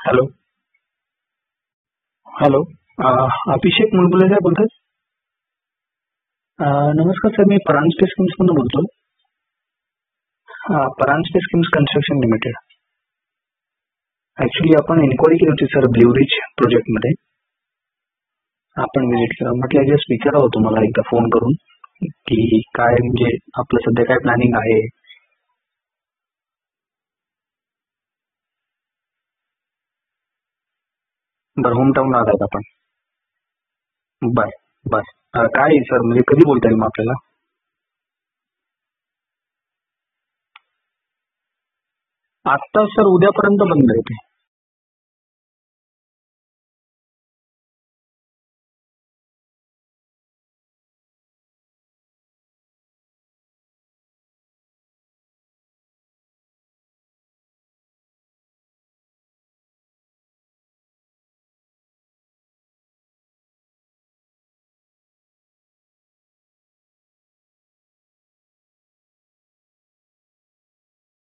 Hello. Hello. अभिषेक मुलबुले साहेब बोलतात. नमस्कार सर, मी परांज स्पेस किम्स मधून बोलतो. Paranjape schemes construction limited. Actually आपण इन्क्वायरी केली होती सर ब्ल्यू रिच प्रोजेक्ट मध्ये. आपण विजिट केलं, म्हटलं जस्ट विचारावं तुम्हाला एकदा फोन करून की काय म्हणजे आपलं सध्या काय प्लॅनिंग आहे. बरं, होम टाऊन आलात आपण. बर बर. काय सर म्हणजे कधी बोलता येईल मग आपल्याला? आता सर उद्यापर्यंत बंद आहे ते.